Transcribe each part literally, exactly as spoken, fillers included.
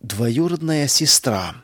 Двоюродная сестра.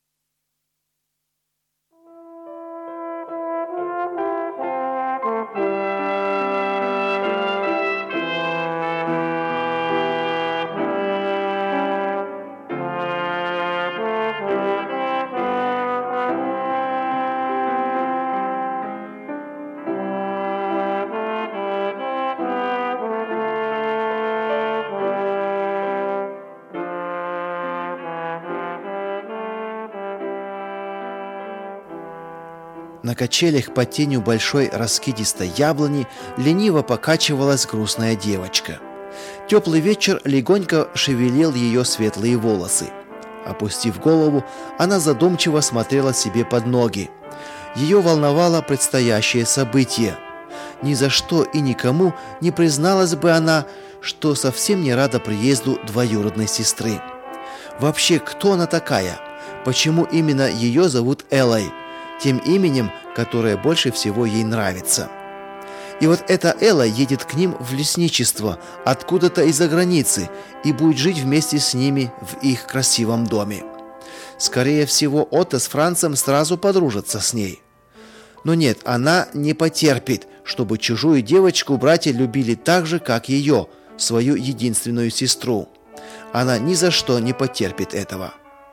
На качелях под тенью большой раскидистой яблони лениво покачивалась грустная девочка. Теплый вечер легонько шевелил ее светлые волосы. Опустив голову, она задумчиво смотрела себе под ноги. Ее волновало предстоящее событие. Ни за что и никому не призналась бы она, что совсем не рада приезду двоюродной сестры. Вообще, кто она такая? Почему именно ее зовут Эллой? Тем именем, которое больше всего ей нравится. И вот эта Элла едет к ним в лесничество откуда-то из-за границы и будет жить вместе с ними в их красивом доме. Скорее всего, Отто с Францем сразу подружатся с ней. Но нет, она не потерпит, чтобы чужую девочку братья любили так же, как ее, свою единственную сестру. Она ни за что не потерпит этого.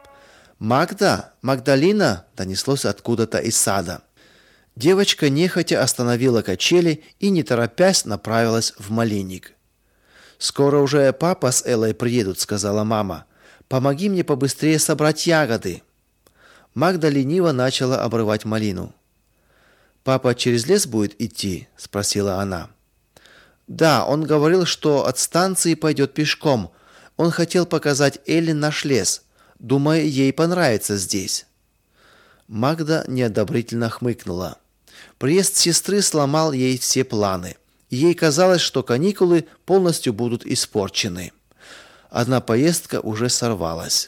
«Магда! Магдалина!» – донеслось откуда-то из сада. Девочка нехотя остановила качели и, не торопясь, направилась в малинник. «Скоро уже папа с Эллой приедут», – сказала мама. «Помоги мне побыстрее собрать ягоды». Магда лениво начала обрывать малину. «Папа через лес будет идти?» – спросила она. «Да, он говорил, что от станции пойдет пешком. Он хотел показать Элле наш лес. Думаю, ей понравится здесь». Магда неодобрительно хмыкнула. Приезд сестры сломал ей все планы. Ей казалось, что каникулы полностью будут испорчены. Одна поездка уже сорвалась.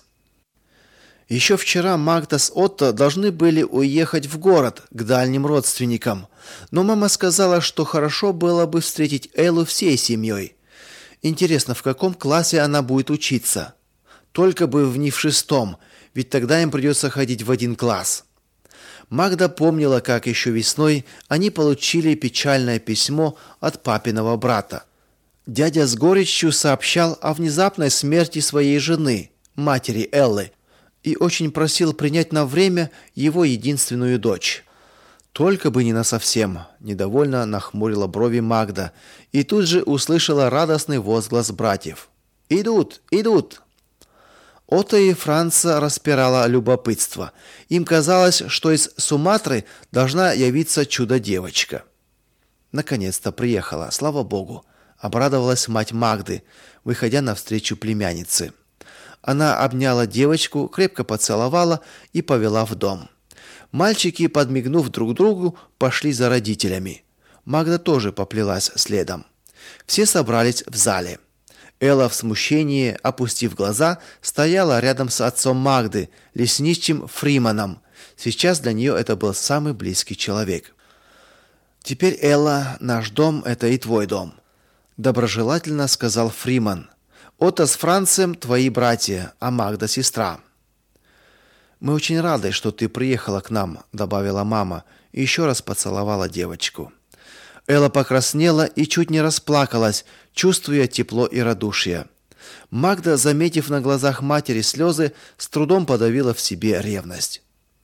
Еще вчера Магда с Отто должны были уехать в город к дальним родственникам, но мама сказала, что хорошо было бы встретить Эллу всей семьей. Интересно, в каком классе она будет учиться? Только бы в не в шестом, ведь тогда им придется ходить в один класс. Магда помнила, как еще весной они получили печальное письмо от папиного брата. Дядя с горечью сообщал о внезапной смерти своей жены, матери Эллы, и очень просил принять на время его единственную дочь. Только бы не насовсем, недовольно нахмурила брови Магда и тут же услышала радостный возглас братьев. «Идут, идут!» Отто и Франца распирало любопытство. Им казалось, что из Суматры должна явиться чудо-девочка. Наконец-то приехала, слава богу, обрадовалась мать Магды, выходя навстречу племяннице. Она обняла девочку, крепко поцеловала и повела в дом. Мальчики, подмигнув друг другу, пошли за родителями. Магда тоже поплелась следом. Все собрались в зале. Элла в смущении, опустив глаза, стояла рядом с отцом Магды, лесничим Фриманом. Сейчас для нее это был самый близкий человек. «Теперь, Элла, наш дом – это и твой дом», – доброжелательно сказал Фриман. «Отто с Францем – твои братья, а Магда – сестра». «Мы очень рады, что ты приехала к нам», – добавила мама и еще раз поцеловала девочку. Элла покраснела и чуть не расплакалась, чувствуя тепло и радушие. Магда, заметив на глазах матери слезы, с трудом подавила в себе ревность.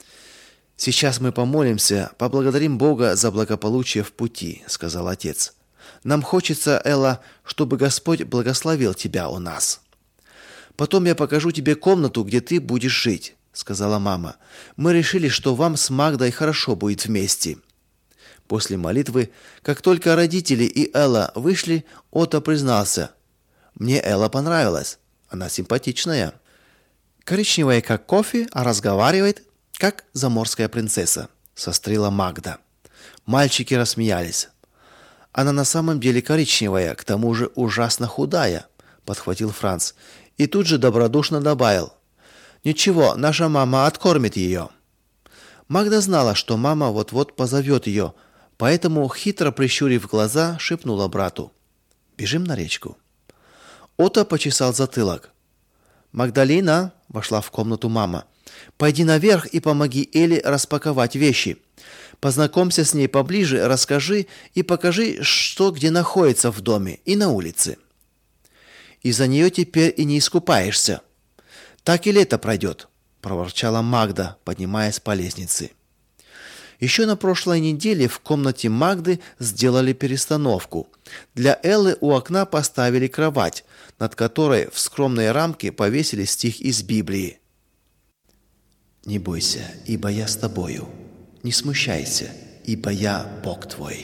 «Сейчас мы помолимся, поблагодарим Бога за благополучие в пути», — сказал отец. «Нам хочется, Элла, чтобы Господь благословил тебя у нас». «Потом я покажу тебе комнату, где ты будешь жить», — сказала мама. «Мы решили, что вам с Магдой хорошо будет вместе». После молитвы, как только родители и Элла вышли, Отто признался: «Мне Элла понравилась. Она симпатичная. Коричневая, как кофе, а разговаривает, как заморская принцесса», — сострила Магда. Мальчики рассмеялись. «Она на самом деле коричневая, к тому же ужасно худая», — подхватил Франц. И тут же добродушно добавил: «Ничего, наша мама откормит ее». Магда знала, что мама вот-вот позовет ее, поэтому, хитро прищурив глаза, шепнула брату: «Бежим на речку». Отто почесал затылок. «Магдалина!» – вошла в комнату мама. «Пойди наверх и помоги Эле распаковать вещи. Познакомься с ней поближе, расскажи и покажи, что где находится в доме и на улице. Из-за нее теперь и не искупаешься. Так и лето пройдет», – проворчала Магда, поднимаясь по лестнице. Еще на прошлой неделе в комнате Магды сделали перестановку. Для Эллы у окна поставили кровать, над которой в скромной рамке повесили стих из Библии. «Не бойся, ибо я с тобою. Не смущайся, ибо я Бог твой».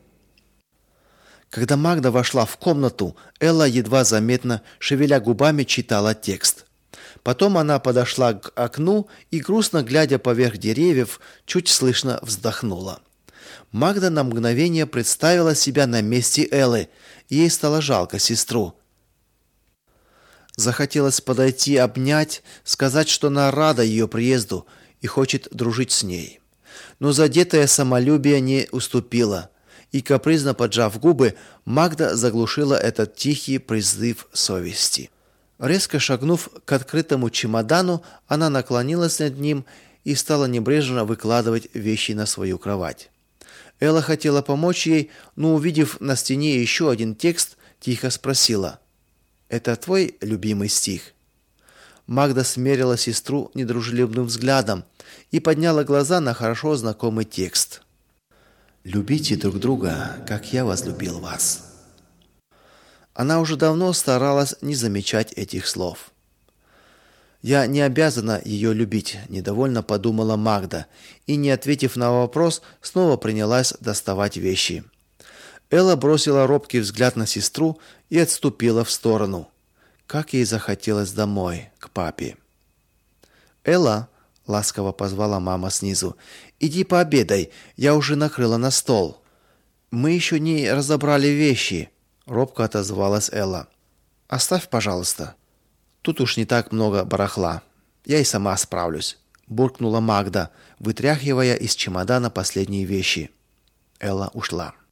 Когда Магда вошла в комнату, Элла едва заметно, шевеля губами, читала текст. Потом она подошла к окну и, грустно глядя поверх деревьев, чуть слышно вздохнула. Магда на мгновение представила себя на месте Эллы, и ей стало жалко сестру. Захотелось подойти, обнять, сказать, что она рада ее приезду и хочет дружить с ней. Но задетое самолюбие не уступило, и, капризно поджав губы, Магда заглушила этот тихий призыв совести. Резко шагнув к открытому чемодану, она наклонилась над ним и стала небрежно выкладывать вещи на свою кровать. Элла хотела помочь ей, но, увидев на стене еще один текст, тихо спросила: «Это твой любимый стих?» Магда смерила сестру недружелюбным взглядом и подняла глаза на хорошо знакомый текст. «Любите друг друга, как я возлюбил вас». Она уже давно старалась не замечать этих слов. «Я не обязана ее любить», – недовольно подумала Магда, и, не ответив на вопрос, снова принялась доставать вещи. Элла бросила робкий взгляд на сестру и отступила в сторону. Как ей захотелось домой, к папе. «Элла», – ласково позвала мама снизу, – «иди пообедай, я уже накрыла на стол». «Мы еще не разобрали вещи», – робко отозвалась Элла. «Оставь, пожалуйста. Тут уж не так много барахла. Я и сама справлюсь», – буркнула Магда, вытряхивая из чемодана последние вещи. Элла ушла.